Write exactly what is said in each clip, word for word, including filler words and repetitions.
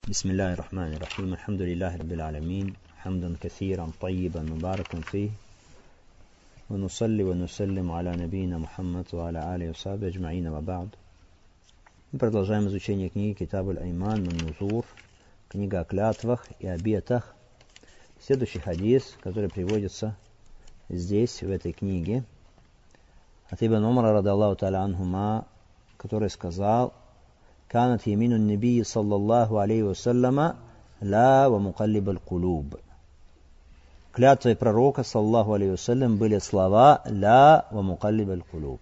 بسم الله الرحمن الرحيم الحمد لله رب العالمين حمدا كثيرا طيبا مباركا فيه ونصلي ونسلم على نبينا محمد وعلى آله وصحبه أجمعين وبعد. Мы продолжаем изучение книги Китаб аль-Айман wan-Nuzur, книга о клятвах и обетах. Следующий хадис, который приводится здесь, в этой книге, от Ибн Умара радаллаху та'аля анхума, который сказал: «Канат ямину набии саллаллаху алейхи вассаляма ла ва мукаллиб аль-кулуб». Клятвой пророка саллаллаху алейхи вассалям были слова ла ва мукаллиб аль-кулуб.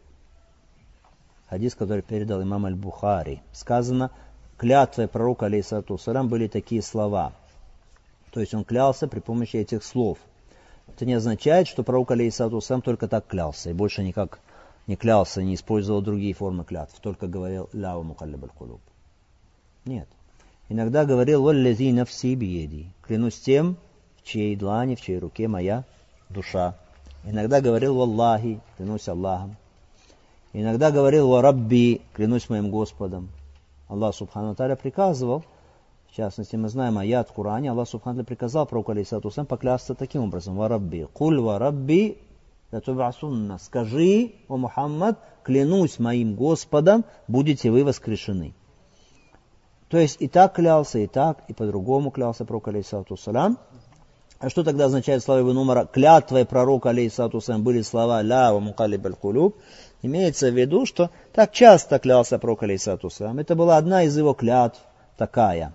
Хадис, который передал имам аль-Бухари. Сказано, клятвой пророка алейхиссалату вассалям были такие слова. То есть он клялся при помощи этих слов. Это не означает, что пророк алейхиссалату вассалям только так клялся и больше никак не клялся, не использовал другие формы клятв, только говорил ла ва мукаллиб аль-кулуб. Нет. Иногда говорил валлази нафси биеди, клянусь тем, в чьей длани, в чьей руке моя душа. Иногда говорил валлахи, клянусь Аллахом. Иногда говорил ва рабби, клянусь моим Господом. Аллах субхану ва тааля приказывал, в частности, мы знаем аят в Коране, Аллах субхану ва тааля приказал пророку алейхиссалату вассалям поклясться таким образом: ва рабби, куль ва рабби латуб'асунна, скажи, о Мухаммад, клянусь моим Господом, будете вы воскрешены. То есть и так клялся, и так, и по-другому клялся пророк алейхиссалату вассалям. А что тогда означает слова Ибн Умара? Клятвой пророка алейхиссалату вассалям были слова ла ва мукаллиб аль-кулуб. Имеется в виду, что так часто клялся пророк алейхиссалату вассалям. Это была одна из его клятв такая.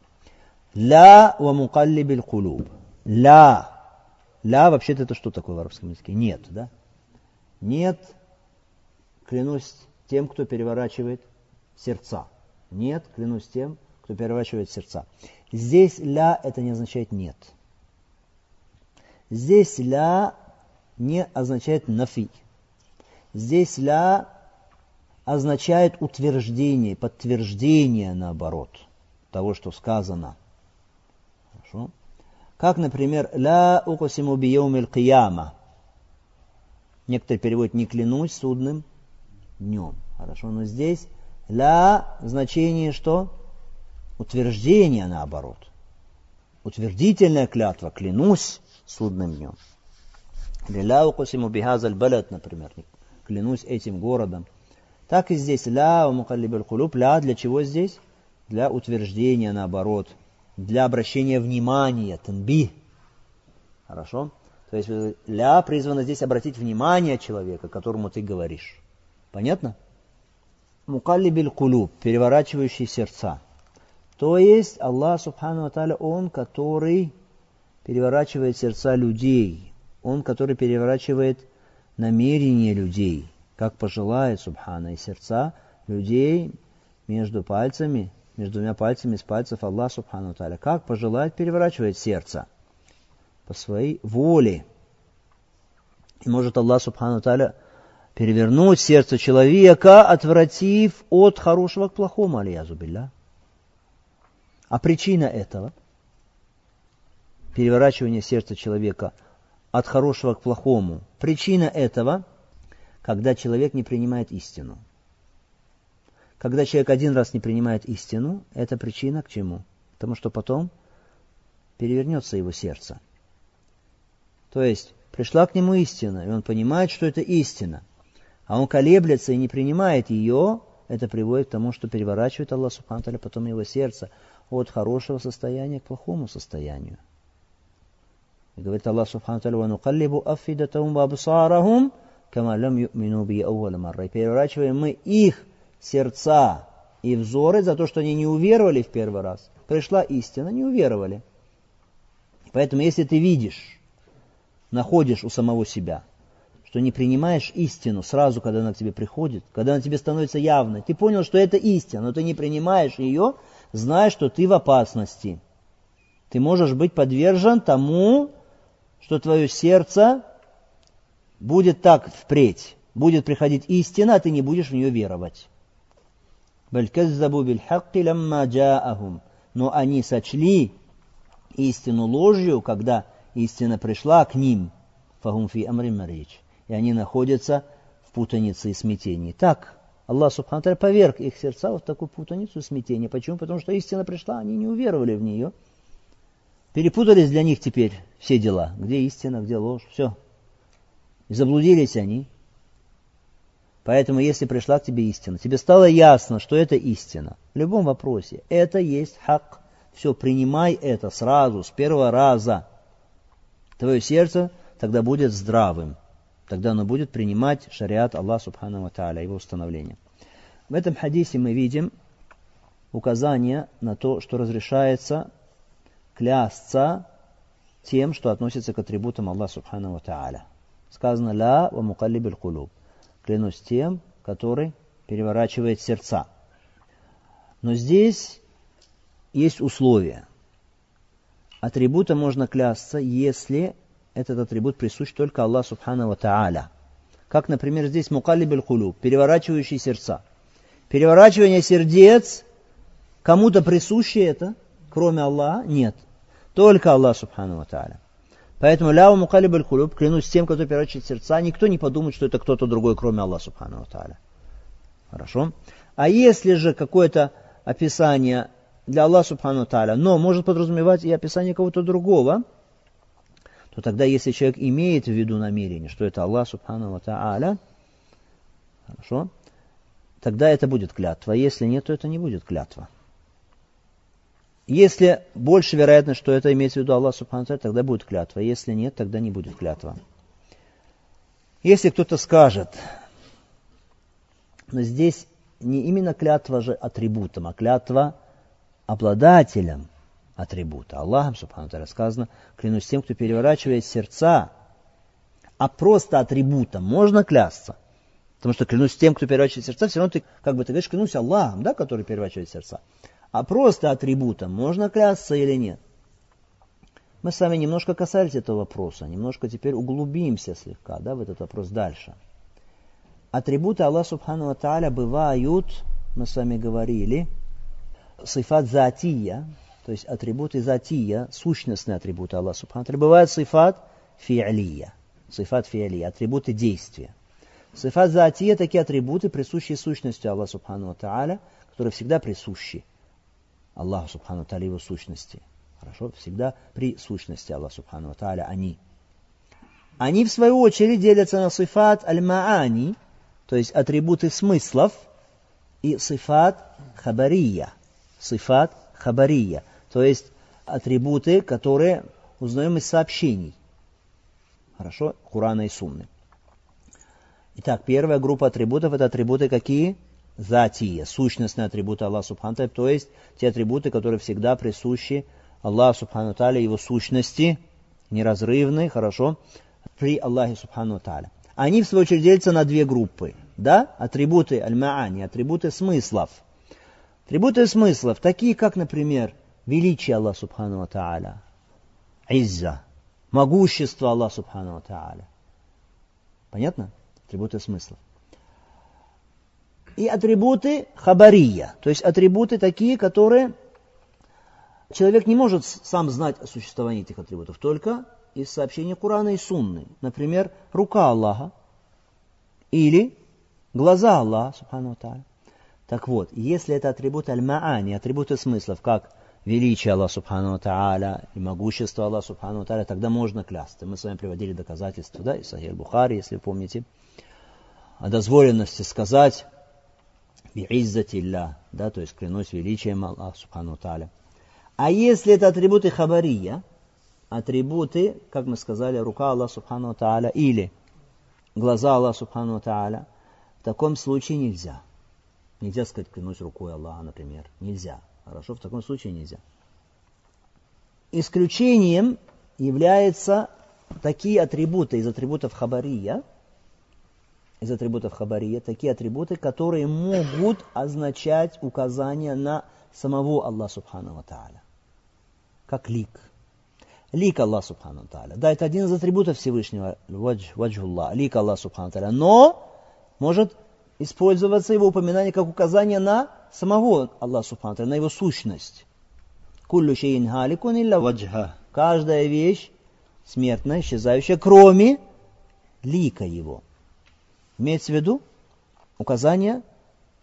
Ла ва мукаллиб аль-кулуб. Ла. Ля, вообще-то, это что такое в арабском языке? Нет, да? Нет, клянусь тем, кто переворачивает сердца. Нет, клянусь тем, кто переворачивает сердца. Здесь ля, это не означает нет. Здесь ля не означает нафи. Здесь ля означает утверждение, подтверждение, наоборот, того, что сказано. Хорошо? Как, например, «Ла укасиму бияумил кияма». Некоторые переводят «не клянусь судным днем». Хорошо, но здесь «ла» значение что? Утверждение, наоборот. Утвердительная клятва, клянусь судным днем. Или «Ла укасиму бихазаль балад», например, клянусь этим городом. Так и здесь «Ла ва мукаллиб аль-кулуб». «Ла» для чего здесь? Для утверждения, наоборот. Для обращения внимания, танби. Хорошо? То есть ля призвано здесь обратить внимание человека, которому ты говоришь. Понятно? Мукаллиб аль-кулуб, переворачивающий сердца. То есть Аллах субхану ва тааля, Он, который переворачивает сердца людей. Он, который переворачивает намерения людей, как пожелает субхана, и сердца людей между пальцами, между двумя пальцами с пальцев Аллах субхану ва тааля, как пожелает, переворачивает сердце по своей воле. И может Аллах субхану ва тааля перевернуть сердце человека, отвратив от хорошего к плохому, алейязу билля. А причина этого, переворачивания сердца человека от хорошего к плохому, причина этого, когда человек не принимает истину. Когда человек один раз не принимает истину, это причина к чему? Потому что потом перевернется его сердце. То есть, пришла к нему истина, и он понимает, что это истина, а он колеблется и не принимает ее, это приводит к тому, что переворачивает Аллах субхану ва тааля потом его сердце от хорошего состояния к плохому состоянию. И говорит Аллах субхану ва тааля: «Ва нукаллибу афидатахум ва абсарахум кама лам ю'мину би аувал марра». И переворачиваем мы их сердца и взоры за то, что они не уверовали в первый раз. Пришла истина, не уверовали. Поэтому, если ты видишь, находишь у самого себя, что не принимаешь истину сразу, когда она к тебе приходит, когда она тебе становится явной, ты понял, что это истина, но ты не принимаешь ее, знай, что ты в опасности. Ты можешь быть подвержен тому, что твое сердце будет так впредь. Будет приходить истина, а ты не будешь в нее веровать. Но они сочли истину ложью, когда истина пришла к ним. И они находятся в путанице и смятении. Так Аллах Субхану ва Тааля поверг их сердца вот в такую путаницу, смятение. Почему? Потому что истина пришла, они не уверовали в нее. Перепутались для них теперь все дела. Где истина, где ложь, все. И заблудились они. Поэтому, если пришла к тебе истина, тебе стало ясно, что это истина. В любом вопросе. Это есть хак. Все, принимай это сразу, с первого раза. Твое сердце тогда будет здравым. Тогда оно будет принимать шариат Аллаха Субхану ва Тааля, его установление. В этом хадисе мы видим указание на то, что разрешается клясться тем, что относится к атрибутам Аллаха Субхану ва Тааля. Сказано «Ля ва мукаллибиль кулуб». Клянусь тем, который переворачивает сердца. Но здесь есть условия. Атрибутом можно клясться, если этот атрибут присущ только Аллаху Субхану ва Тааля. Как, например, здесь мукаллибиль кулуб, переворачивающий сердца. Переворачивание сердец, кому-то присуще это, кроме Аллаха, нет. Только Аллах Субхану ва Тааля. Поэтому ля ва мукаллибиль кулуб, клянусь тем, который переворачивает сердца, никто не подумает, что это кто-то другой, кроме Аллаха Субхану ва Тааля. Хорошо? А если же какое-то описание для Аллаха Субхану ва Тааля, но может подразумевать и описание кого-то другого, то тогда, если человек имеет в виду намерение, что это Аллах Субхану ва Тааля, хорошо, тогда это будет клятва. Если нет, то это не будет клятва. Если больше вероятно, что это имеется в виду Аллах Субхану ва Тааля, тогда будет клятва. Если нет, тогда не будет клятва. Если кто-то скажет, но здесь не именно клятва же атрибутом, а клятва обладателем атрибута. Аллахом Субхану ва Тааля сказано, клянусь тем, кто переворачивает сердца, а просто атрибутом можно клясться. Потому что клянусь тем, кто переворачивает сердца, все равно ты, как бы ты говоришь, клянусь Аллахом, да, который переворачивает сердца. А просто атрибутом можно клясться или нет? Мы с вами немножко касались этого вопроса, немножко теперь углубимся слегка, да, в этот вопрос дальше. Атрибуты Аллаха Субхану ва Тааля бывают, мы с вами говорили, сифат затия, то есть атрибуты затия, сущностные атрибуты Аллаха Субхану ва Тааля. Бывает сифат фи'лия, сифат фи'лия, атрибуты действия. Сифат затия — такие атрибуты, присущие сущности Аллаха Субхану ва Тааля, которые всегда присущи Аллаху Субхану ва Тааля, его сущности. Хорошо? Всегда при сущности Аллаха Субхану ва Тааля они. Они, в свою очередь, делятся на сифат аль-маани, то есть атрибуты смыслов, и сифат хабария, сифат хабария, то есть атрибуты, которые узнаем из сообщений. Хорошо? Курана и Сунны. Итак, первая группа атрибутов — это атрибуты какие? Затия, сущностные атрибуты Аллаха Субхану ва Тааля, то есть те атрибуты, которые всегда присущи Аллаху Субхану ва Тааля, его сущности, неразрывны, хорошо, при Аллахе Субхану ва Тааля. Они, в свою очередь, делятся на две группы. Да? Атрибуты аль-маани, атрибуты смыслов. Атрибуты смыслов, такие как, например, величие Аллаха Субхану ва Тааля, изза, могущество Аллаха Субхану ва Тааля. Понятно? Атрибуты смыслов. И атрибуты хабария, то есть атрибуты такие, которые человек не может сам знать о существовании этих атрибутов, только из сообщения Курана и Сунны. Например, рука Аллаха или глаза Аллаха Субхану ва Тааля. Так вот, если это атрибуты аль-маани, атрибуты смыслов, как величие Аллаха Субхану ва Тааля и могущество Аллаха Субхану ва Тааля, тогда можно клясться. Мы с вами приводили доказательства, да, из Сахих Бухари, если вы помните, о дозволенности сказать би'иззатилля, да, то есть клянусь величием Аллаха Субхану ва Тааля. А если это атрибуты хабария, атрибуты, как мы сказали, рука Аллаха Субхану ва Тааля или глаза Аллаха Субхану ва Тааля, в таком случае нельзя. Нельзя сказать клянусь рукой Аллаха, например. Нельзя. Хорошо, в таком случае нельзя. Исключением являются такие атрибуты из атрибутов хабария, из атрибутов хабария, такие атрибуты, которые могут означать указание на самого Аллаха Субхану ва Тааля. Как лик. Лик Аллаха Субхану ва Тааля. Да, это один из атрибутов Всевышнего, вадж, ваджхуллах, лик Аллаха Субхану ва Тааля. Но может использоваться его упоминание как указание на самого Аллаха Субхану ва Тааля, на его сущность. Куллю шейин халикун илля ваджха. Каждая вещь смертная, исчезающая, кроме лика его. Имеется в виду указание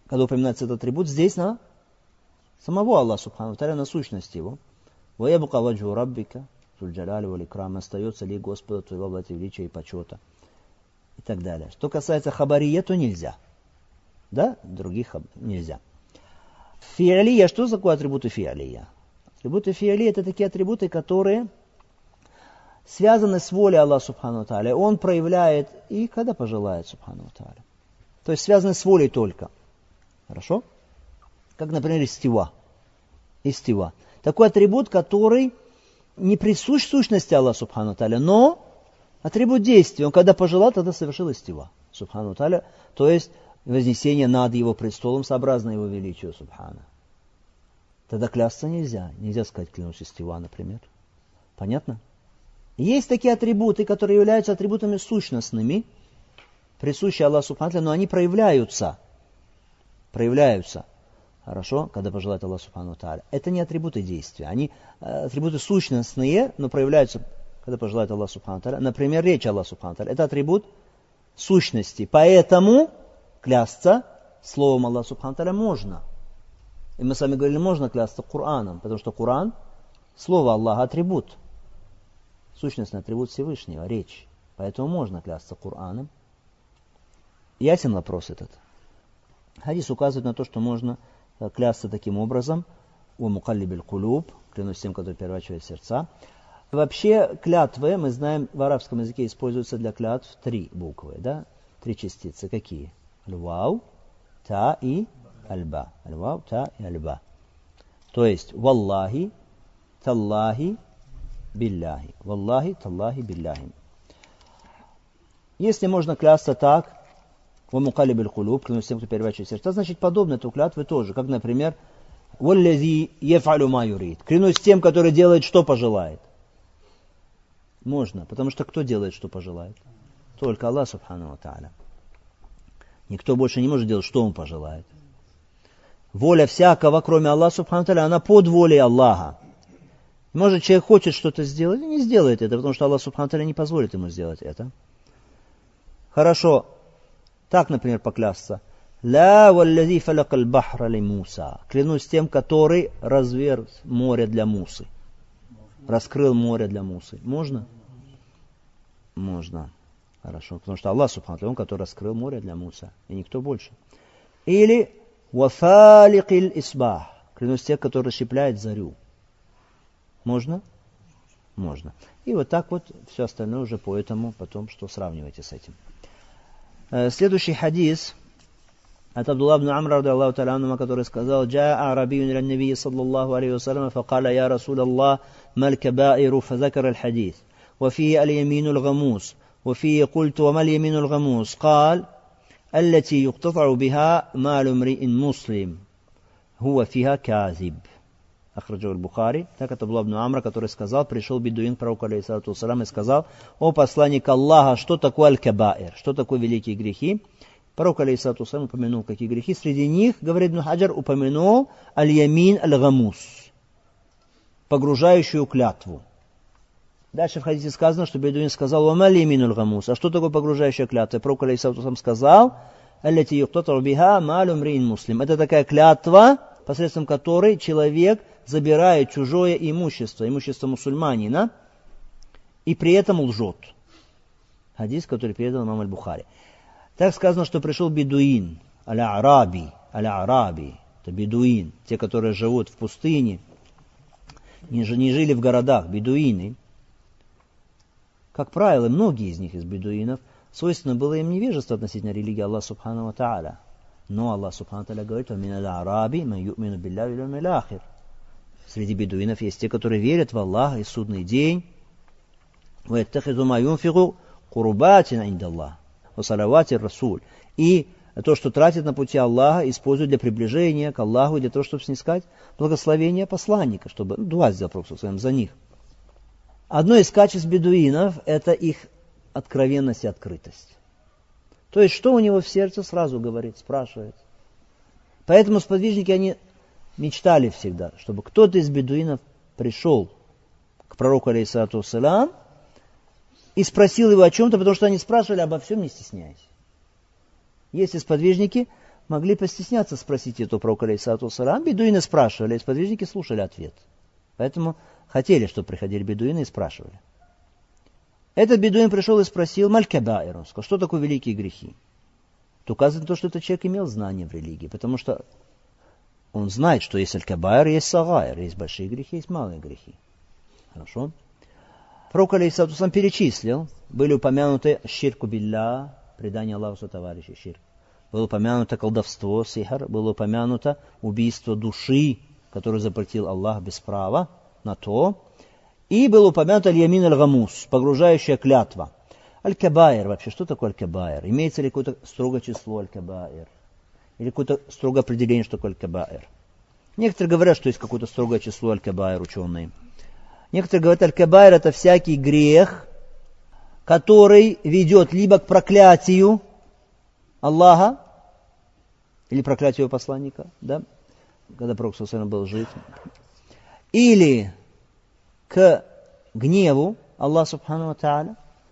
когда упоминается этот атрибут, здесь на самого Аллаха Субхану ва Тааля, на сущность его. وَيَبْقَ وَجْهُ رَبِّكَ ذُو الْجَلَالِ وَالْإِكْرَامِ, остается ли Господа твоего в величия и почета. И так далее. Что касается хабария, то нельзя. Да? Других нельзя. Фиалия, что такое атрибуты фиалия? Атрибуты фиалия — это такие атрибуты, которые связаны с волей Аллаха Субхану ва Тааля. Он проявляет их, когда пожелает Субхану ва Тааля. То есть связаны с волей только. Хорошо? Как, например, истива. Истива. Такой атрибут, который не присущ сущности Аллаха Субхану ва Тааля, но атрибут действия. Он когда пожелал, тогда совершил истива. Субхану ва Тааля. То есть вознесение над его престолом сообразно его величию Субхана. Тогда клясться нельзя. Нельзя сказать клянусь истива, например. Понятно? Есть такие атрибуты, которые являются атрибутами сущностными, присущие Аллаху Субхану ва Тааля, но они проявляются. Проявляются. Хорошо, когда пожелает Аллах Субхану ва Тааля. Это не атрибуты действия. Они атрибуты сущностные, но проявляются, когда пожелает Аллах Субхану ва Тааля. Например, речь Аллаха Субхану ва Тааля. Это атрибут сущности. Поэтому клясться словом Аллаха Субхану ва Тааля можно. И мы с вами говорили, можно клясться Кораном, потому что Коран, слово Аллаха, атрибут. Сущностный атрибут Всевышнего, речь. Поэтому можно клясться Кораном. Ясен вопрос этот? Хадис указывает на то, что можно клясться таким образом. «Ва мукаллибиль кулуб», клянусь тем, который переворачивает сердца. Вообще клятвы, мы знаем, в арабском языке используются для клятв три буквы, да? Три частицы. Какие? Аль-вау, та и аль-ба. Аль-вау, та и аль-ба. То есть, валлахи, таллахи, билляхи. Валлахи, таллахи, билляхи. Если можно клясться так, «Ва мукаллибиль кулуб», клянусь тем, кто переворачивает сердца, значит, подобно эту клятвы тоже. Как, например, «Валлази ефалю ма юрид», клянусь тем, который делает, что пожелает. Можно, потому что кто делает, что пожелает? Только Аллах Субхану ва Тааля. Никто больше не может делать, что он пожелает. Воля всякого, кроме Аллаха Субхану ва Тааля, она под волей Аллаха. Может, человек хочет что-то сделать, и не сделает это, потому что Аллах Субхану ва Тааля не позволит ему сделать это. Хорошо. Так, например, поклясться. «Ла валлази фалакаль бахра ли Муса». Клянусь тем, который разверг море для Мусы. Раскрыл море для Мусы. Можно? Можно. Хорошо. Потому что Аллах Субхану ва Тааля, он, который раскрыл море для Мусы. И никто больше. Или «Вафаликиль исбах». Клянусь тем, который расщепляет зарю. Можно? Можно. И вот так вот все остальное уже по этому, потом что сравнивайте с этим. Следующий хадис от Абдулла ибн Амра, ради Аллаху та'аля анхума, который сказал: «Джаа арабиюн иля набии саллаллаху алейхи ва саллям, факаля я Расул Аллах, мал кабаиру, фазакар аль-хадис, ва фии аль-ямину аль-гамус, ва фии культу, ва мал ямину аль-гамус, кал, аллати юктатару биха малу мри'ин муслим, хуа фиха казиб». Ахраджу аль-Бухари. Так это Абдулла ибн Амра, который сказал, пришел бедуин к пророку алейхиссалату вассалам и сказал: «О посланник Аллаха, что такое аль-кабаир? Что такое великие грехи?» Пророк алейхиссалату вассалам упомянул, какие грехи. Среди них, говорит Ибн Хаджар, упомянул аль-ямин аль-гамус, погружающую клятву. Дальше в хадисе сказано, что бедуин сказал: «Ва мал ямин аль-гамус». А что такое погружающая клятва? Пророк алейхиссалату вассалам сказал: «Аллати юктатару биха малу мри'ин муслим». Это такая клятва, посредством которой человек забирает чужое имущество, имущество мусульманина, и при этом лжет. Хадис, который передал имам аль-Бухари. Так сказано, что пришел бедуин, аля-араби, аля-араби, это бедуин, те, которые живут в пустыне, не, не жили в городах, бедуины. Как правило, многие из них, из бедуинов, свойственно было им невежество относительно религии Аллаха Субхану ва Тааля. Но Аллах Субхану ва Тааля говорит: «Мин аль-араби ман ю'мину билляхи валь йавмил ахир». Среди бедуинов есть те, которые верят в Аллаха и судный день. «Ваяттахизу ма юнфигу курбатин индаллах ва салавати расуль». И то, что тратит на пути Аллаха, использует для приближения к Аллаху, для того, чтобы снискать благословение посланника, чтобы ну, дуа сделал Пророк за них. Одно из качеств бедуинов – это их откровенность и открытость. То есть, что у него в сердце, сразу говорит, спрашивает. Поэтому сподвижники, они мечтали всегда, чтобы кто-то из бедуинов пришел к пророку алейхиссалату вассалям и спросил его о чем-то, потому что они спрашивали обо всем, не стесняясь. Есть и сподвижники, могли постесняться спросить это про алейхиссалату вассалям. Бедуины спрашивали, а сподвижники слушали ответ. Поэтому хотели, чтобы приходили бедуины и спрашивали. Этот бедуин пришел и спросил, маль-кабаир, он сказал, что такое великие грехи? Это указывает на то, что этот человек имел знание в религии, потому что он знает, что есть аль-кабаир, есть сагайр, есть большие грехи, есть малые грехи. Хорошо? Пророк алейхиссалату вассалям перечислил, были упомянуты ширку билля, предание Аллаху сотоварища, ширк. Было упомянуто колдовство, сихар, было упомянуто убийство души, которую запретил Аллах без права на то. И было упомянуто аль-ямин аль-гамус, погружающая клятва. Аль-кабаир вообще, что такое аль-кабаир? Имеется ли какое-то строгое число аль-кабаир? Или какое-то строгое определение, что такое аль-кабаир? Некоторые говорят, что есть какое-то строгое число аль-кабаир, ученые. Некоторые говорят, аль-кабаир это всякий грех, который ведет либо к проклятию Аллаха, или проклятию его посланника, да, когда пророк саллаллаху алейхи ва саллям был жив, или к гневу Аллаха субхану ва тааля,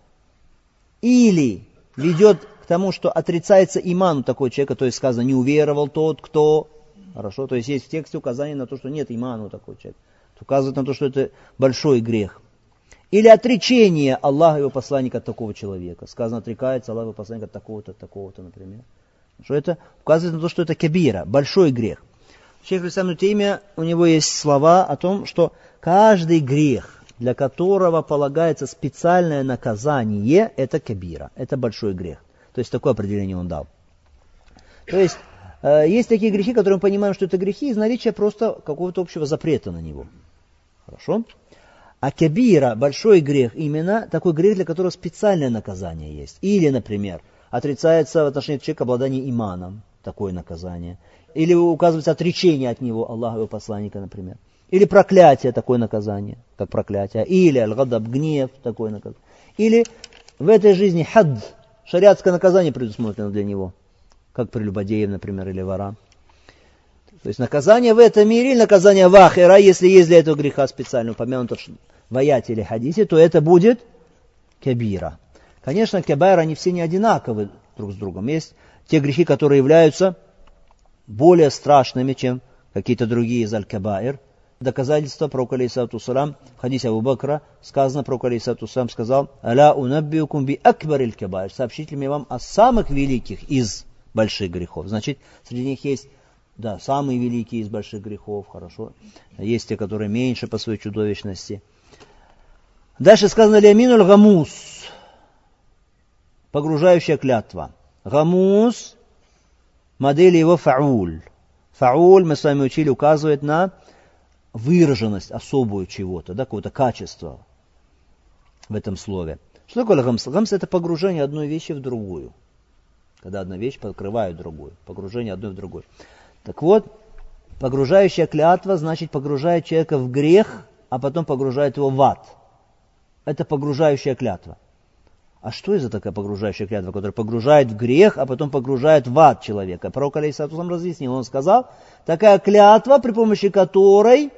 или ведет к тому, что отрицается иман у такого человека, то есть сказано, не уверовал тот, кто... Хорошо, то есть есть в тексте указание на то, что нет имана у такого человека. Это указывает на то, что это большой грех. Или отречение Аллаха и его посланника от такого человека. Сказано, отрекается Аллах и его посланник от такого-то, от такого-то, например. Что это указывает на то, что это кабира, большой грех. Шейх аль-Ислам ибн Теймия, у него есть слова о том, что каждый грех, для которого полагается специальное наказание, это кабира, это большой грех. То есть такое определение он дал. То есть э, есть такие грехи, которые мы понимаем, что это грехи из наличия просто какого-то общего запрета на него. Хорошо? А кабира, большой грех, именно такой грех, для которого специальное наказание есть. Или, например, отрицается в отношении человека обладание иманом, такое наказание. Или указывается отречение от него, Аллаха и его посланника, например. Или проклятие, такое наказание, как проклятие. Или аль-гадаб, гнев, такое наказание. Или в этой жизни хадд, шариатское наказание предусмотрено для него, как прелюбодеев, например, или ворам. То есть наказание в этом мире или наказание в ахира, если есть для этого греха специально упомянуто в аяте или хадисе, то это будет кабира. Конечно, кабайр, они все не одинаковы друг с другом. Есть те грехи, которые являются более страшными, чем какие-то другие из аль-кабайр. Доказательство пророка алейхиссалату вассалям, в хадисе Абу Бакра сказано, пророк алейхиссалату вассалям сказал, «Аля унаббиукум би акбариль кабайр», сообщите мне вам о самых великих из больших грехов. Значит, среди них есть, да, самые великие из больших грехов, хорошо. Есть те, которые меньше по своей чудовищности. Дальше сказано «Ляминуль гамус», погружающая клятва. Гамус, модель его фауль. Фауль, мы с вами учили, указывает на выраженность особую чего-то, да, какого-то качества в этом слове. Что такое гамс? Гамс это погружение одной вещи в другую. Когда одна вещь покрывает другую. Погружение одной в другую. Так вот, погружающая клятва значит погружает человека в грех, а потом погружает его в ад. Это погружающая клятва. А что это такая погружающая клятва, которая погружает в грех, а потом погружает в ад человека? Пророк алейхиссалату вассалям разъяснил, он сказал, такая клятва, при помощи которой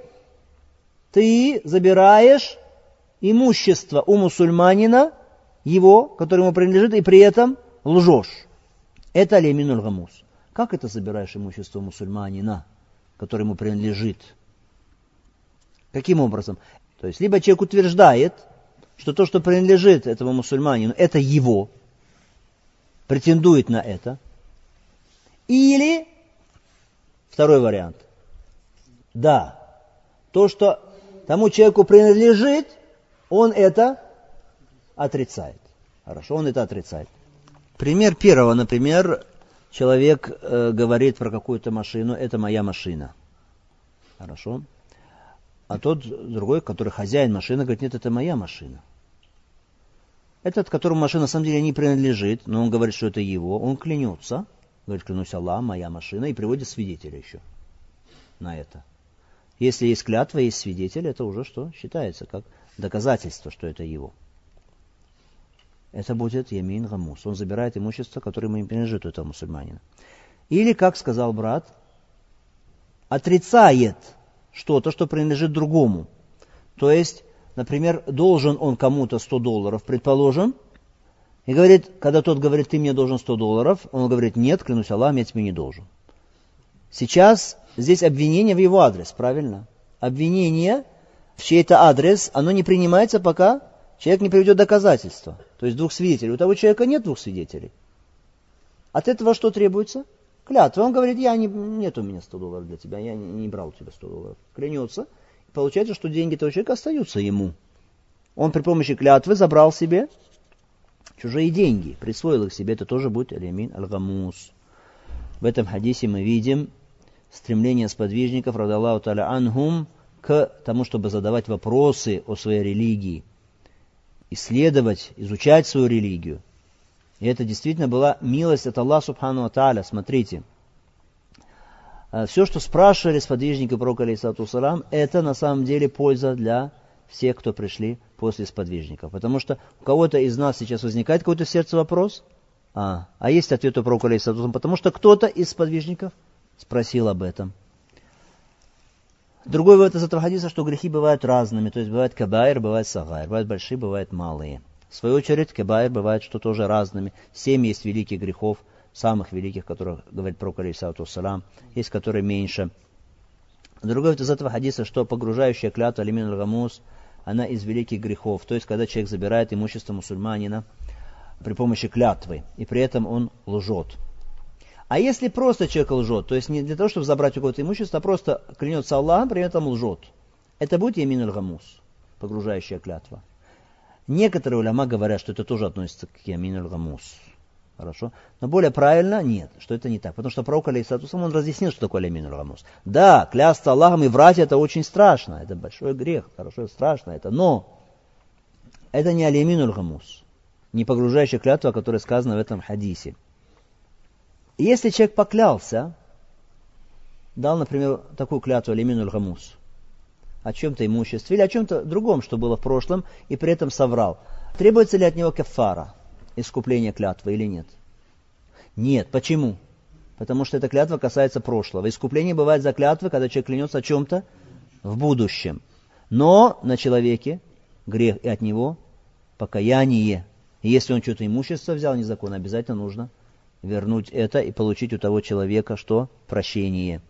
ты забираешь имущество у мусульманина, его, которое ему принадлежит, и при этом лжешь. Это аль-яминуль гамус. Как это забираешь имущество у мусульманина, которое ему принадлежит? Каким образом? То есть, либо человек утверждает, что то, что принадлежит этому мусульманину, это его, претендует на это. Или, второй вариант, да, то, что тому человеку принадлежит, он это отрицает. Хорошо, он это отрицает. Пример первого, например, человек э, говорит про какую-то машину, это моя машина. Хорошо. А тот другой, который хозяин машины, говорит, нет, это моя машина. Этот, которому машина на самом деле не принадлежит, но он говорит, что это его, он клянется, говорит, клянусь Аллахом, моя машина, и приводит свидетеля еще на это. Если есть клятва, есть свидетель, это уже что? Считается как доказательство, что это его. Это будет ямин гамус. Он забирает имущество, которое ему не принадлежит у этого мусульманина. Или, как сказал брат, отрицает что-то, что принадлежит другому. То есть, например, должен он кому-то сто долларов, предположим, И говорит, когда тот говорит, ты мне должен сто долларов, он говорит, нет, клянусь Аллахом, я тебе не должен. Сейчас здесь обвинение в его адрес, правильно? Обвинение в чей-то адрес, оно не принимается, пока человек не приведет доказательства. То есть двух свидетелей. У того человека нет двух свидетелей. От этого что требуется? Клятва. Он говорит, я не, нет у меня сто долларов для тебя, я не, не брал у тебя сто долларов. Клянется. И получается, что деньги этого человека остаются ему. Он при помощи клятвы забрал себе чужие деньги, присвоил их себе. Это тоже будет аль-ямин аль-гамус. В этом хадисе мы видим стремление сподвижников, радаллаху та'аля анхум, к тому, чтобы задавать вопросы о своей религии, исследовать, изучать свою религию. И это действительно была милость от Аллаха субхану ва тааля. Смотрите, все, что спрашивали сподвижники пророка, алейхиссалату вассалам, это на самом деле польза для всех, кто пришли после сподвижников. Потому что у кого-то из нас сейчас возникает какой-то в сердце вопрос, а, а есть ответ у пророка, алейхиссалату вассалам, потому что кто-то из сподвижников спросил об этом. Другой вывод из этого хадиса, что грехи бывают разными. То есть бывает кабаир, бывает сагайр. Бывают большие, бывают малые. В свою очередь, кабаир бывает, что тоже разными. Семь есть великих грехов, самых великих, которых говорит пророк, алейхиссалату вассалам. Есть, которые меньше. Другой вывод из этого хадиса, что погружающая клятва аль-ямин аль-гамус, она из великих грехов. То есть, когда человек забирает имущество мусульманина при помощи клятвы, и при этом он лжет. А если просто человек лжет, то есть не для того, чтобы забрать у кого-то имущество, а просто клянется Аллахом, при этом лжет, это будет ямин аль-гамус, погружающая клятва. Некоторые уляма говорят, что это тоже относится к ямин аль-гамус. Хорошо? Но более правильно нет, что это не так. Потому что пророк, алейхиссалату вассалам, он разъяснил, что такое ямин аль-гамус. Да, клясться Аллахом и врать это очень страшно, это большой грех, хорошо, страшно это, но это не аль-ямин аль-гамус, не погружающая клятва, которая сказана в этом хадисе. Если человек поклялся, дал, например, такую клятву аль-ямин аль-гамус, о чем-то имуществе или о чем-то другом, что было в прошлом, и при этом соврал, требуется ли от него каффара, искупление клятвы или нет? Нет. Почему? Потому что эта клятва касается прошлого. Искупление бывает за клятвы, когда человек клянется о чем-то в будущем. Но на человеке грех, и от него покаяние. И если он что-то имущество взял незаконно, обязательно нужно вернуть это и получить у того человека что? Прощение.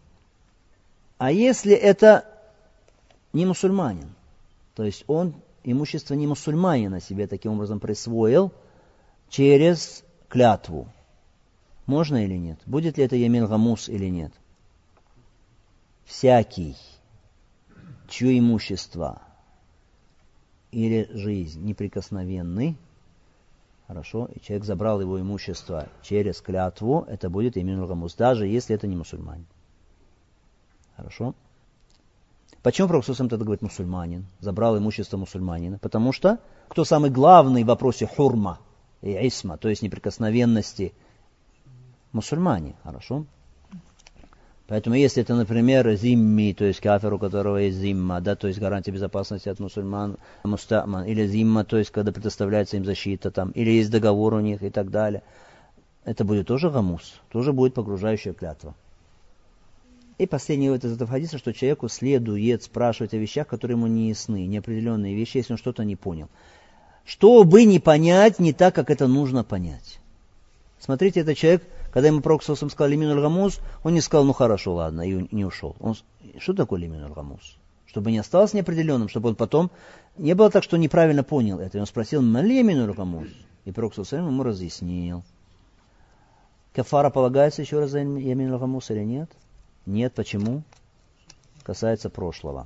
А если это не мусульманин, то есть он имущество не мусульманина себе таким образом присвоил через клятву, можно или нет? Будет ли это ямин гамус или нет? Всякий, чье имущество или жизнь неприкосновенны, хорошо, и человек забрал его имущество через клятву, это будет ямин гамус, даже если это не мусульманин. Хорошо? Почему пророк тогда говорит мусульманин? Забрал имущество мусульманина. Потому что кто самый главный в вопросе хурма и исма, то есть неприкосновенности? Мусульмане. Хорошо? Поэтому если это, например, зимми, то есть кафир, у которого есть зимма, да, то есть гарантия безопасности от мусульман, мустаман, или зимма, то есть когда предоставляется им защита, там, или есть договор у них и так далее, это будет тоже гамус, тоже будет погружающая клятва. И последний вывод из этого хадиса, что человеку следует спрашивать о вещах, которые ему не ясны, неопределенные вещи, если он что-то не понял. Чтобы не понять не так, как это нужно понять. Смотрите, этот человек, когда ему пророк сказал лимин аль-гамус, он не сказал, ну хорошо, ладно, и не ушел. Он, что такое лимин аль-гамус? Чтобы не осталось неопределенным, чтобы он потом... Не было так, что неправильно понял это. И он спросил, лимин аль-гамус? И пророк ему разъяснил. Кафара полагается еще раз за лимин аль-гамус или нет? Нет, почему? Касается прошлого.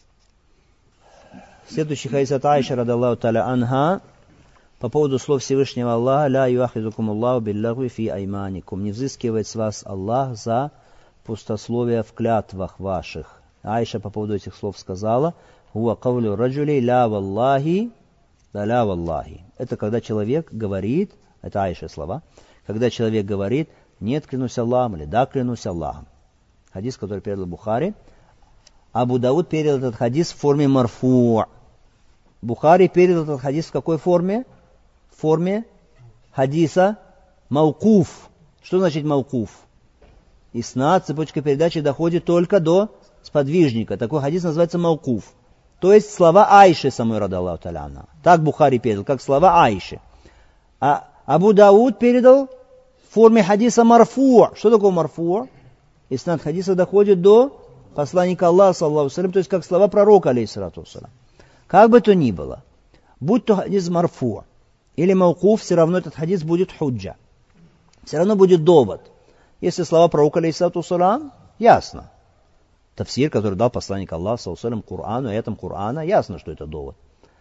Следующий хадис от Аиши радаллаху та'аля анха по поводу слов Всевышнего Аллаха: «Ля юахизукум Аллаху биллагви фи айманикум». Не взыскивает с вас Аллах за пустословие в клятвах ваших. Аиша по поводу этих слов сказала: «Хуа кавлю раджули ля валлахи, да ля валлахи». Это когда человек говорит, это Аиша слова, когда человек говорит: «Нет, клянусь Аллахом», или «Да, клянусь Аллахом». Хадис, который передал Бухари. Абу Дауд передал этот хадис в форме марфу'. Бухари передал этот хадис в какой форме? В форме хадиса маукуф. Что значит маукуф? Иснад, цепочка передачи доходит только до сподвижника. Такой хадис называется маукуф. То есть слова Аиши самой радаллаху та'аля анха. Так Бухари передал, как слова Аиши. А Абу Дауд передал в форме хадиса марфу. Что такое марфу? Иснад хадиса доходит до посланника Аллаха, саллаллаху алейхи ва саллям, то есть как слова пророка, алейхиссалату вассалям. Как бы то ни было, будь то хадис марфу или маукуф, все равно этот хадис будет худжа. Все равно будет довод. Если слова пророка, алейхиссалату вассалям, ясно. Тафсир, который дал посланник Аллаха, саллаллаху алейхи ва саллям, Корану, аятам Корана, ясно, что это довод.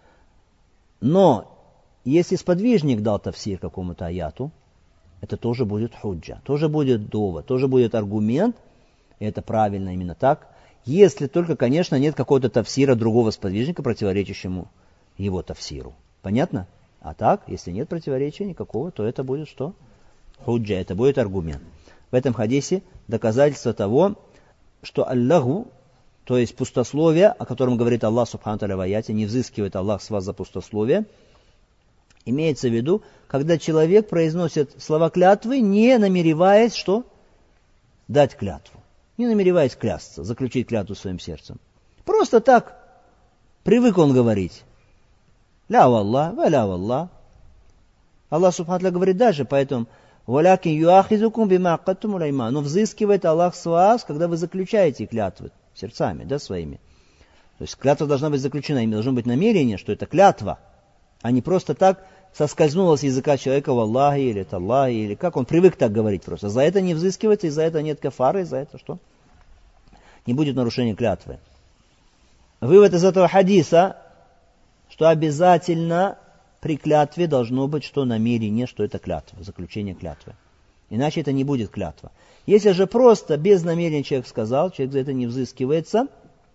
Но если сподвижник дал тафсир какому-то аяту, это тоже будет худжа, тоже будет довод, тоже будет аргумент, и это правильно именно так, если только, конечно, нет какого-то тафсира другого сподвижника, противоречащему его тафсиру. Понятно? А так, если нет противоречия никакого, то это будет что? Худжа, это будет аргумент. В этом хадисе доказательство того, что аллаху, то есть пустословие, о котором говорит Аллах субхану тааля в аяте, не взыскивает Аллах с вас за пустословие, имеется в виду, когда человек произносит слова клятвы, не намереваясь, что? Дать клятву. Не намереваясь клясться, заключить клятву своим сердцем. Просто так привык он говорить. Ля валлах, ва ля валлах. Аллах субхану тааля говорит даже, поэтому «Валякин юахизукум бима аккаттум улайма». Но взыскивает Аллах с вас, когда вы заключаете клятвы сердцами, да, своими. То есть клятва должна быть заключена, им должно быть намерение, что это клятва, а не просто так соскользнуло с языка человека в Аллахе или Таллахе, или как он привык так говорить просто. За это не взыскивается, и за это нет кафары, и за это что? Не будет нарушения клятвы. Вывод из этого хадиса, что обязательно при клятве должно быть что намерение, что это клятва, заключение клятвы. Иначе это не будет клятва. Если же просто без намерения человек сказал, человек за это не взыскивается,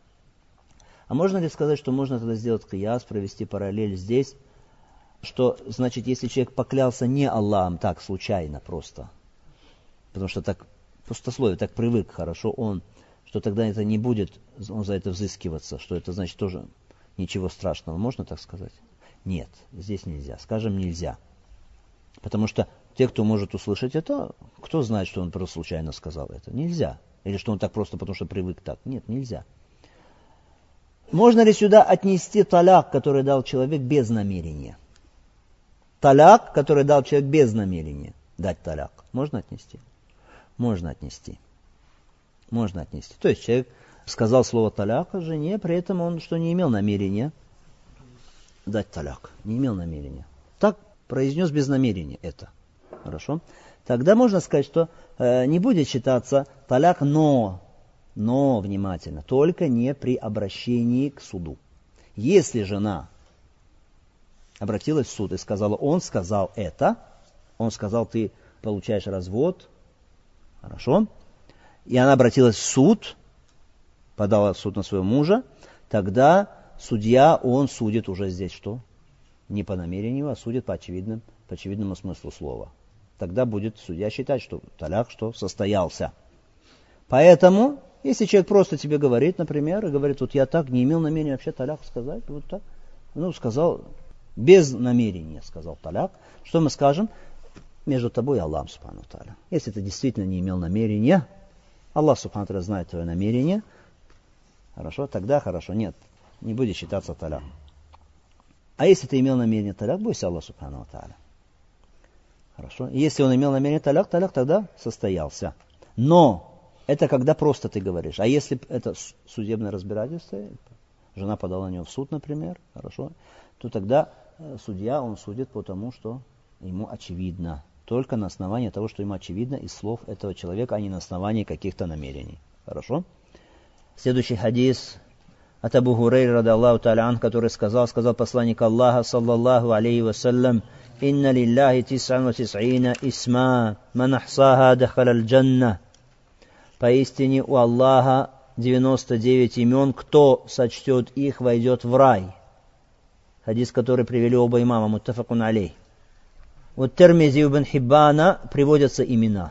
а можно ли сказать, что можно тогда сделать кияс, провести параллель здесь, что, значит, если человек поклялся не Аллахом, так, случайно просто, потому что так, пустословие, так привык хорошо он, что тогда это не будет, он за это взыскиваться, что это значит тоже ничего страшного, можно так сказать? Нет, здесь нельзя, скажем, нельзя. Потому что те, кто может услышать это, кто знает, что он просто случайно сказал это? Нельзя. Или что он так просто, потому что привык так? Нет, нельзя. Можно ли сюда отнести таляк, который дал человек без намерения? Таляк, который дал человек без намерения дать таляк. Можно отнести? Можно отнести. Можно отнести. То есть человек сказал слово таляк жене, при этом он что не имел намерения дать таляк. Не имел намерения. Так произнес без намерения это. Хорошо? Тогда можно сказать, что э, не будет считаться таляк, но, но, внимательно, только не при обращении к суду. Если жена обратилась в суд и сказала, он сказал это, он сказал, ты получаешь развод, хорошо? И она обратилась в суд, подала в суд на своего мужа, тогда судья, он судит уже здесь что? Не по намерению, а судит по очевидному, по очевидному смыслу слова. Тогда будет судья считать, что таляк что состоялся. Поэтому, если человек просто тебе говорит, например, и говорит, вот я так не имел намерения вообще таляк сказать, вот так, ну, сказал, без намерения сказал таляк, что мы скажем? Между тобой и Аллахом субхану тааля. Если ты действительно не имел намерения, Аллах субхану тааля знает твое намерение, хорошо, тогда хорошо, нет, не будет считаться таляк. А если ты имел намерение таляк, бойся Аллаха субхану тааля. Хорошо. Если он имел намерение таляк, таляк тогда состоялся. Но это когда просто ты говоришь. А если это судебное разбирательство, жена подала на него в суд, например, хорошо, то тогда судья, он судит по тому, что ему очевидно. Только на основании того, что ему очевидно из слов этого человека, а не на основании каких-то намерений. Хорошо? Следующий хадис от Абу Хурайры, ради Аллаху та'аля ан, который сказал, сказал посланник Аллаха, саллаллаху алейхи вассалям, «Инна лиллахи тис'ан ва тис'ина исма, ман ахсаха дахаля аль-джанна». Поистине у Аллаха девяносто девять имен, кто сочтет их, войдет в рай. Хадис, который привели оба имама, муттафакун алейх. Вот Тирмизи ибн Хиббана приводятся имена.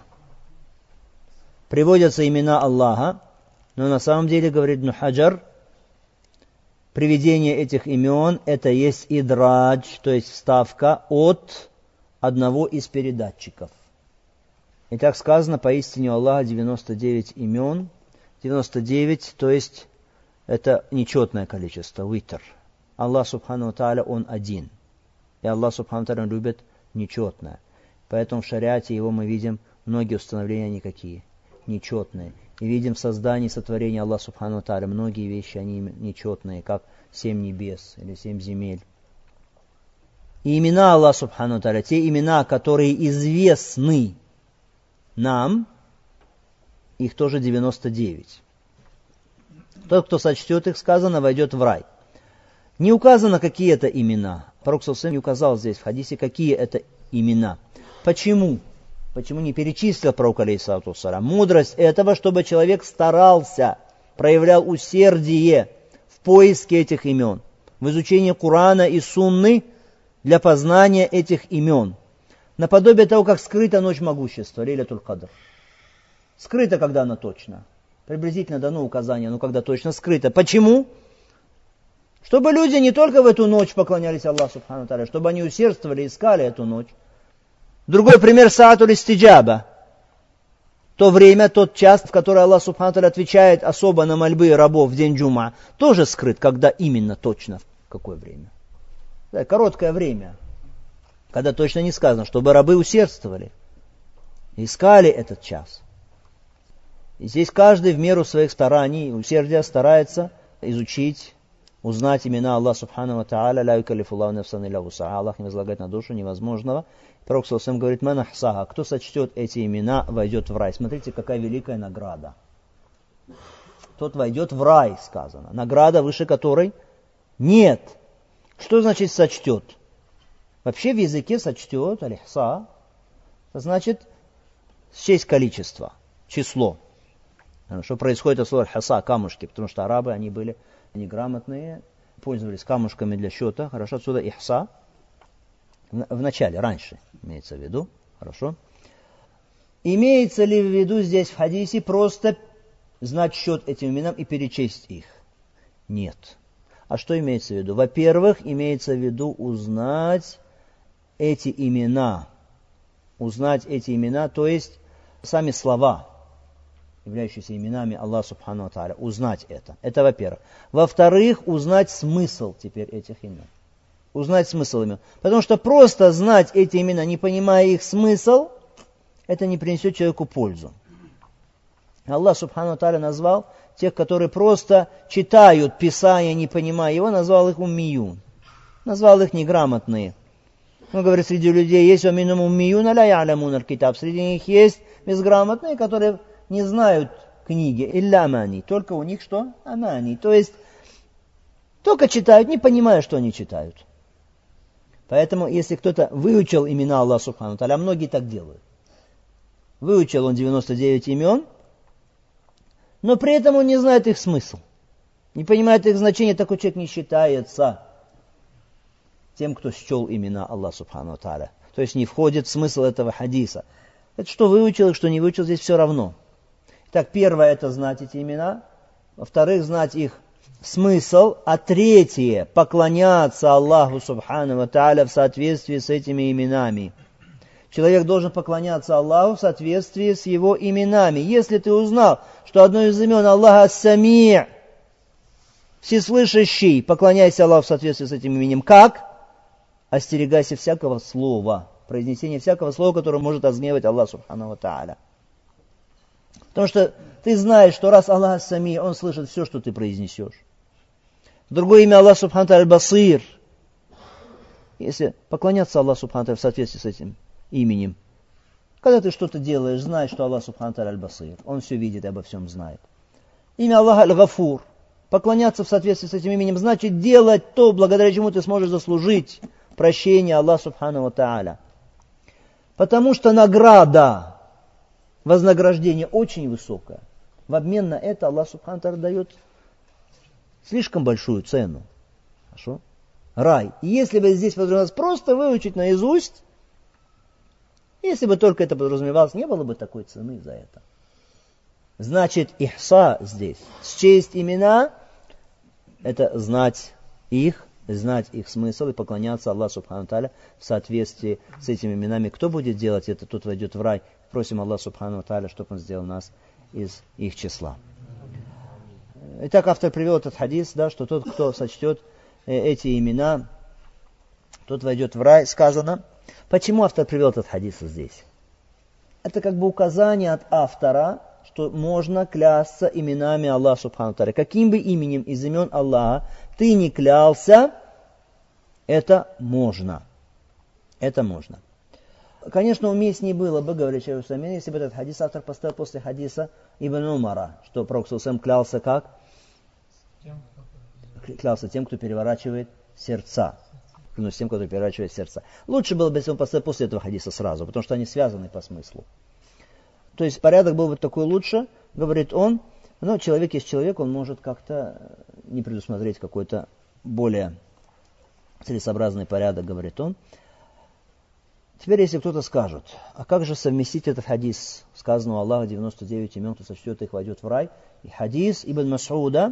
Приводятся имена Аллаха, но на самом деле, говорит Ибн Хаджар, приведение этих имен это есть идрадж, то есть вставка от одного из передатчиков. И так сказано, поистине у Аллаха девяносто девять имен, девяносто девять, то есть это нечетное количество, витр. Аллах субхану тааля, он один. И Аллах субхану тааля любит нечетное. Поэтому в шариате его мы видим, многие установления никакие, нечетные. И видим в создании, сотворении Аллаха Субхану ва Тааля многие вещи, они нечетные, как семь небес или семь земель. И имена Аллаха Субхану ва Тааля, те имена, которые известны нам, их тоже девяносто девять. Тот, кто сочтет их, сказано, войдет в рай. Не указано, какие это имена. Пророк саллаллаху алейхи ва саллям не указал здесь в хадисе, какие это имена. Почему? Почему не перечислил пророк алейхиссалату вассалям? Мудрость этого, чтобы человек старался, проявлял усердие в поиске этих имен, в изучении Корана и Сунны для познания этих имен. Наподобие того, как скрыта ночь могущества, Лейлатуль Кадр. Скрыто, когда она точно. Приблизительно дано указание, но когда точно скрыто. Почему? Чтобы люди не только в эту ночь поклонялись Аллаху Субхану ва Тааля, чтобы они усердствовали, искали эту ночь. Другой пример саатуль истиджаба. То время, тот час, в который Аллах Субхану ва Тааля отвечает особо на мольбы рабов в день джума, тоже скрыт, когда именно точно, в какое время. Да, короткое время, когда точно не сказано, чтобы рабы усердствовали, искали этот час. И здесь каждый в меру своих стараний, усердия старается изучить, узнать имена Аллаха Субхану ва Тааля, ля юкаллифуллаху нафсан илля вус'аха. Аллах не возлагает на душу невозможного. Пророк саллаллаху алейхи ва саллям говорит: ман ахсаха, кто сочтет эти имена, войдет в рай. Смотрите, какая великая награда. Тот войдет в рай, сказано. Награда, выше которой нет. Что значит сочтет? Вообще в языке сочтет, аль-ихса, это значит счесть количество, число. Что происходит от слова аль-хаса, камушки, потому что арабы, они были неграмотные, пользовались камушками для счета. Хорошо, отсюда ихса. В начале, раньше, имеется в виду. Хорошо. Имеется ли в виду здесь в хадисе просто знать счет этим именам и перечесть их? Нет. А что имеется в виду? Во-первых, имеется в виду узнать эти имена. Узнать эти имена, то есть сами слова, являющиеся именами Аллаха Субхану ва Тааля. Узнать это. Это во-первых. Во-вторых, узнать смысл теперь этих имен. Узнать смысл имен. Потому что просто знать эти имена, не понимая их смысл, это не принесет человеку пользу. Аллах Субхану ва Тааля назвал тех, которые просто читают Писание, не понимая его, назвал их уммиюн. Назвал их неграмотные. Он говорит, среди людей есть уммиюн, уммиюн, ля я'лямун аль-китаб. Среди них есть безграмотные, которые не знают книги. Илля амани. Только у них что? Амани. То есть, только читают, не понимая, что они читают. Поэтому, если кто-то выучил имена Аллаха Субхану ва Тааля, а многие так делают. Выучил он девяносто девять имен, но при этом он не знает их смысл. Не понимает их значение, такой человек не считается тем, кто счел имена Аллаха Субхану ва Тааля. То есть не входит в смысл этого хадиса. Это что выучил, что не выучил, здесь все равно. Итак, первое это знать эти имена. Во-вторых, знать их смысл. А третье, поклоняться Аллаху Субхану ва Тааля в соответствии с этими именами. Человек должен поклоняться Аллаху в соответствии с его именами. Если ты узнал, что одно из имен Аллаха Ас-Сами', всеслышащий, поклоняйся Аллаху в соответствии с этим именем. Как? Остерегайся всякого слова, произнесения всякого слова, которое может разгневать Аллаха Субхану ва Тааля. Потому что ты знаешь, что раз Аллах Ас-Сами', Он слышит все, что ты произнесешь. Другое имя Аллаха Субхану ва Тааля Аль-Басир. Если поклоняться Аллаху Субхану ва Тааля в соответствии с этим именем. Когда ты что-то делаешь, знай, что Аллах Субхану ва Тааля Аль-Басир. Он все видит и обо всем знает. Имя Аллаха Аль-Гафур. Поклоняться в соответствии с этим именем значит делать то, благодаря чему ты сможешь заслужить прощение Аллаха Субхану ва Тааля. Потому что награда, вознаграждение очень высокое. В обмен на это Аллах Субхану ва Тааля дает слишком большую цену. Хорошо? Рай. И если бы здесь подразумевалось просто выучить наизусть, если бы только это подразумевалось, не было бы такой цены за это. Значит, ихса здесь, счесть имена, это знать их, знать их смысл и поклоняться Аллаху Субхану ва Тааля в соответствии с этими именами. Кто будет делать это, тот войдет в рай. Просим Аллаха Субхану ва Тааля, чтобы Он сделал нас из их числа. Итак, автор привел этот хадис, да, что тот, кто сочтет эти имена, тот войдет в рай, сказано. Почему автор привел этот хадис здесь? Это как бы указание от автора, что можно клясться именами Аллаха Субхану Тааля. Каким бы именем из имен Аллаха ты не клялся, это можно. Это можно. Конечно, уместнее было бы, говорит шейх Усаймин, если бы этот хадис автор поставил после хадиса Ибн Умара, что Пророк ﷺ клялся как? Клялся тем, кто переворачивает сердца. Клянусь тем, кто переворачивает сердца. Лучше было бы, если он поставил после этого хадиса сразу, потому что они связаны по смыслу. То есть порядок был бы такой лучше, говорит он, но человек есть человек, он может как-то не предусмотреть какой-то более целесообразный порядок, говорит он. Теперь, если кто-то скажет, а как же совместить этот хадис, сказанного Аллаха девяносто девять имен, кто сочтет их, войдет в рай, и хадис Ибн Мас'уда,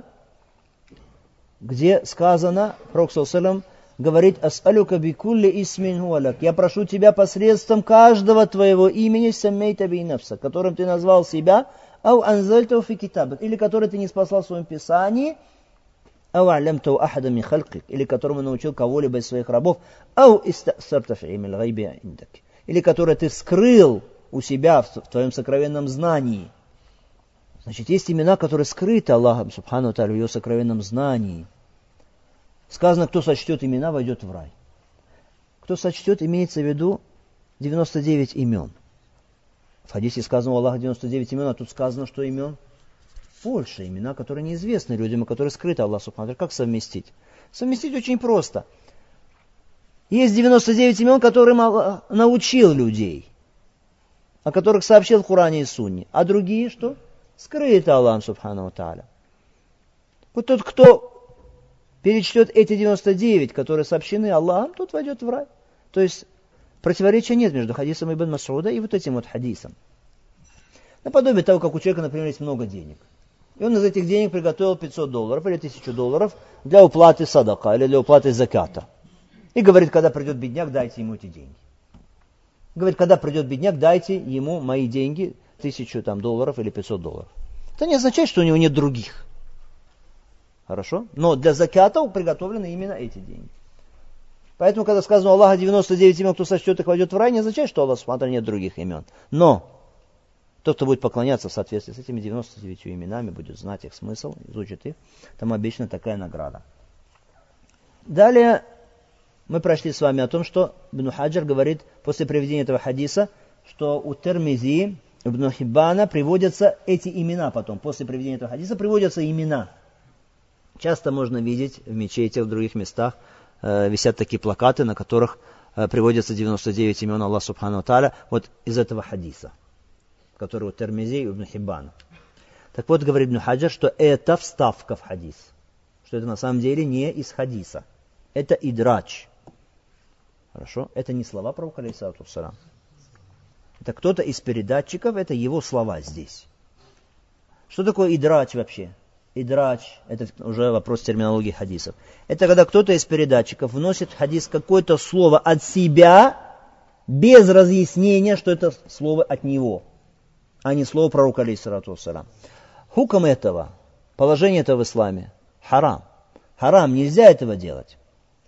где сказано, Пророк ﷺ говорит, «Ас'алюка бикулли исмин хуалак». Я прошу тебя посредством каждого твоего имени, саммейта би нафса, которым ты назвал себя, ау анзальтау фи китабак, или который ты не спасал в своем писании, ау алямтау ахада мин халькик, или которому научил кого-либо из своих рабов, ау истасарта фи имил гайби индак, или который ты скрыл у себя в твоем сокровенном знании. Значит, есть имена, которые скрыты Аллахом Субхану Тааля в ее сокровенном знании. Сказано, кто сочтет имена, войдет в рай. Кто сочтет, имеется в виду девяносто девять имен. В хадисе сказано у Аллаха девяносто девять имен, а тут сказано, что имен больше, имена, которые неизвестны людям, и которые скрыты Аллаху Субхану Тааля. Как совместить? Совместить очень просто. Есть девяносто девять имен, которым Аллах научил людей, о которых сообщил в Коране и Сунне. А другие что? Скрыты Аллахом Субхану Тааля. Вот тот, кто перечтет эти девяносто девять, которые сообщены Аллахом, тот войдет в рай. То есть противоречия нет между хадисом Ибн Мас'уда и вот этим вот хадисом. Наподобие того, как у человека, например, есть много денег. И он из этих денег приготовил пятьсот долларов или тысячу долларов для уплаты садака или для уплаты заката. И говорит, когда придет бедняк, дайте ему эти деньги. Говорит, когда придет бедняк, дайте ему мои деньги, тысячу там, долларов или пятьсот долларов. Это не означает, что у него нет других. Хорошо? Но для заката приготовлены именно эти деньги. Поэтому, когда сказано Аллаха девяносто девять имен, кто сочтет их, войдет в рай, не означает, что Аллах Субхану Тааля нет других имен. Но тот, кто будет поклоняться в соответствии с этими девяносто девятью именами, будет знать их смысл, изучит их, там обещана такая награда. Далее мы прошли с вами о том, что Ибн Хаджар говорит после приведения этого хадиса, что у Термизи, Ибн Хиббана приводятся эти имена потом. После приведения этого хадиса приводятся имена. Часто можно видеть в мечетях, в других местах э, висят такие плакаты, на которых э, приводятся девяносто девять имен Аллаха Субхану Тааля вот из этого хадиса, который у Термизи и Ибн Хиббана. Так вот, говорит Ибн Хаджар, что это вставка в хадис. Что это на самом деле не из хадиса. Это идрач. Хорошо? Это не слова пророка, алейхиссалату вассалям. Это кто-то из передатчиков, это его слова здесь. Что такое идрач вообще? Идрач, это уже вопрос терминологии хадисов. Это когда кто-то из передатчиков вносит в хадис какое-то слово от себя, без разъяснения, что это слово от него, а не слово пророка, алейхиссалату вассалям. Хукм этого, положение этого в исламе, харам. Харам, нельзя этого делать.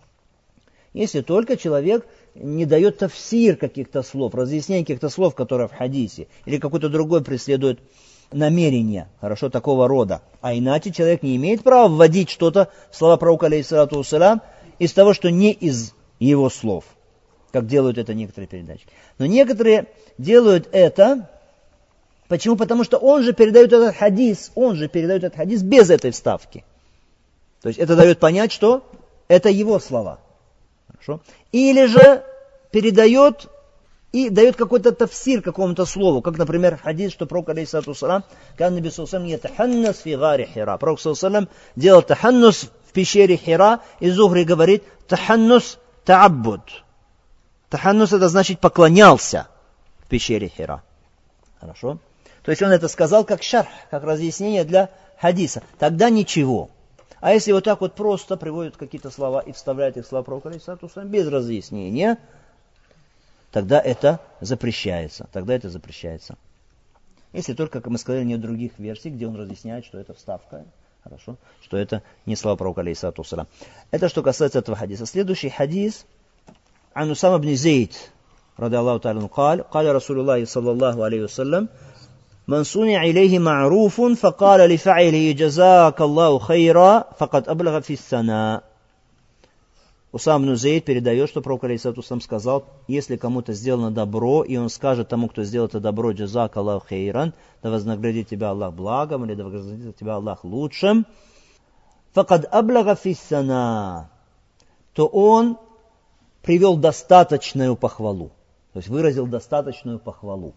Если только человек не дает тафсир каких-то слов, разъяснение каких-то слов, которые в хадисе, или какой-то другой преследует намерение, хорошо, такого рода. А иначе человек не имеет права вводить что-то в слова пророка, алейхиссалату вассалям, из того, что не из его слов, как делают это некоторые передачи. Но некоторые делают это, почему? Потому что он же передает этот хадис, он же передает этот хадис без этой вставки. То есть это дает понять, что это его слова. Хорошо? Или же передает и дает какой-то тафсир какому-то слову, как, например, хадис, что пророк, алейхиссалату вассалям, кан наби саллаллаху алейхи ва саллям ятаханнас фи гари Хира. Пророк, саллаллаху алейхи ва саллям, делал таханнус в пещере Хира, и Зухри говорит, таханнус та'аббуд. Таханнус это значит поклонялся в пещере Хира. Хорошо? То есть он это сказал как шарх, как разъяснение для хадиса. Тогда ничего. А если вот так вот просто приводят какие-то слова и вставляют их слова пророка, алейхиссалату вассалям, без разъяснения, тогда это запрещается. Тогда это запрещается. Если только, как мы сказали, нет других версий, где он разъясняет, что это вставка, хорошо, что это не слова пророка, алейхиссалату вассалям. Это что касается этого хадиса. Следующий хадис. Ан Усама ибн Зейд, رضي الله تعالى عنه قال قال رسول الله صلى الله عليه وسلم من صنع إليه معروف فقال لفعله جزاك الله خيرا فقد أبلغ في الثناء. Усам ибн Зейд передает, что пророк алейхиссалату вассалам сказал, если кому-то сделано добро, и он скажет тому, кто сделал это добро, джазак Аллаху хейран, да вознаградит тебя Аллах благом, или да вознаградит тебя Аллах лучшим, факад аблага фиссана, то он привел достаточную похвалу, то есть выразил достаточную похвалу.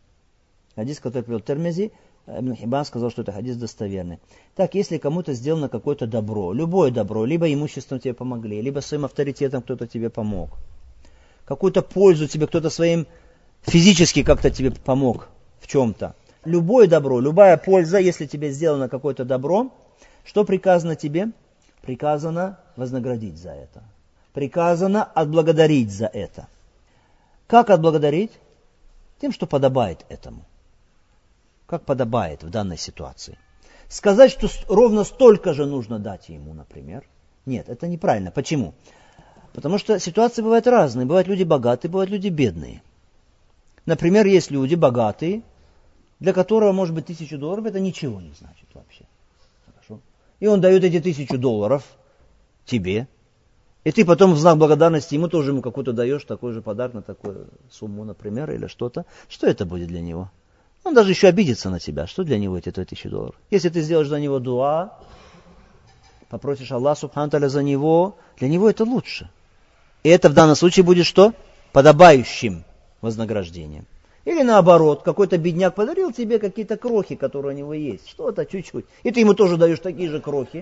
Хадис, который привел Тирмизи, Ибн Хиббан сказал, что это хадис достоверный. Так, если кому-то сделано какое-то добро, любое добро, либо имуществом тебе помогли, либо своим авторитетом кто-то тебе помог, какую-то пользу тебе кто-то своим физически как-то тебе помог в чем-то. Любое добро, любая польза, если тебе сделано какое-то добро, что приказано тебе? Приказано вознаградить за это. Приказано отблагодарить за это. Как отблагодарить? Тем, что подобает этому. Как подобает в данной ситуации. Сказать, что ровно столько же нужно дать ему, например. Нет, это неправильно. Почему? Потому что ситуации бывают разные. Бывают люди богатые, бывают люди бедные. Например, есть люди богатые, для которого, может быть, тысячу долларов это ничего не значит вообще. Хорошо? И он дает эти тысячу долларов тебе. И ты потом в знак благодарности ему тоже ему какой-то даешь такой же подарок на такую сумму, например, или что-то. Что это будет для него? Он даже еще обидится на тебя. Что для него эти тысячи долларов? Если ты сделаешь за него дуа, попросишь Аллаха субхану тааля за него, для него это лучше. И это в данном случае будет что? Подобающим вознаграждением. Или наоборот, какой-то бедняк подарил тебе какие-то крохи, которые у него есть. Что-то чуть-чуть. И ты ему тоже даешь такие же крохи.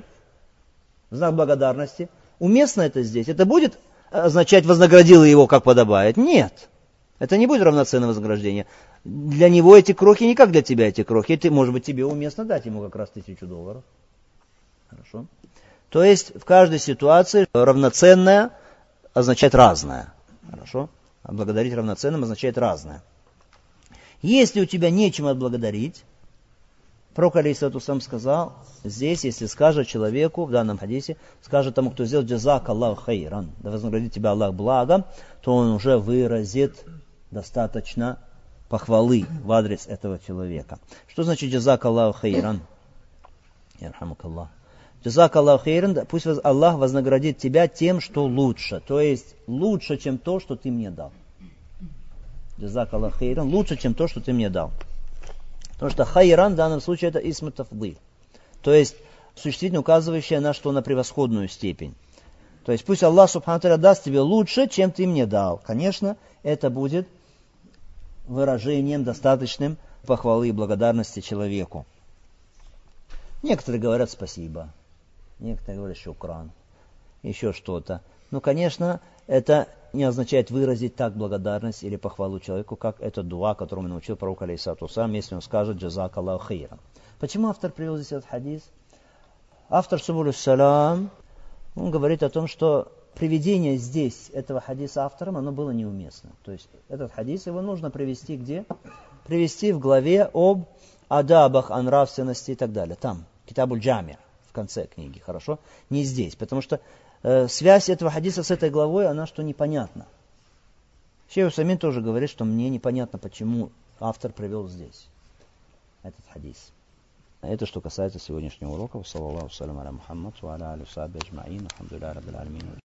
В знак благодарности. Уместно это здесь? Это будет означать, вознаградил его, как подобает? Нет. Это не будет равноценное вознаграждение. Для него эти крохи не как для тебя эти крохи. Это, может быть, тебе уместно дать ему как раз тысячу долларов. Хорошо. То есть в каждой ситуации равноценное означает разное. Хорошо. А благодарить равноценным означает разное. Если у тебя нечем отблагодарить, пророк алейхиссалату вассалам сказал, здесь, если скажет человеку, в данном хадисе, скажет тому, кто сделал джазак Аллаху хайран, да вознаградит тебя Аллах благом, то он уже выразит достаточно похвалы в адрес этого человека. Что значит джазак Аллаху хайран? Ярхамукаллах. Джазак Аллаху хайран, пусть Аллах вознаградит тебя тем, что лучше. То есть лучше, чем то, что ты мне дал. Джазак Аллаху хайран, лучше, чем то, что ты мне дал. Потому что хайран в данном случае это исм тафдиль. То есть существительное, указывающее на что на превосходную степень. То есть пусть Аллах субхану тааля даст тебе лучше, чем ты мне дал. Конечно, это будет выражением достаточным похвалы и благодарности человеку. Некоторые говорят спасибо, некоторые говорят шукран, еще что-то. Но, конечно, это не означает выразить так благодарность или похвалу человеку, как это дуа, которому научил пророк алейхиссалату вассалам, если он скажет джазак Аллаху хайран. Почему автор привел здесь этот хадис? Автор Субуль ас-Салам, он говорит о том, что приведение здесь этого хадиса автором, оно было неуместно. То есть этот хадис, его нужно привести где? Привести в главе об адабах, о нравственности и так далее. Там, Китабуль Джами, в конце книги, хорошо? Не здесь, потому что э, связь этого хадиса с этой главой, она что непонятна. Шейх Усаймин тоже говорит, что мне непонятно, почему автор привел здесь этот хадис. Это что касается сегодняшнего урока. Саллаллаху салям аля Мухаммад, ва аля алихи ва сахбихи аджмаин. Алхамдулиллахи раббил аламин.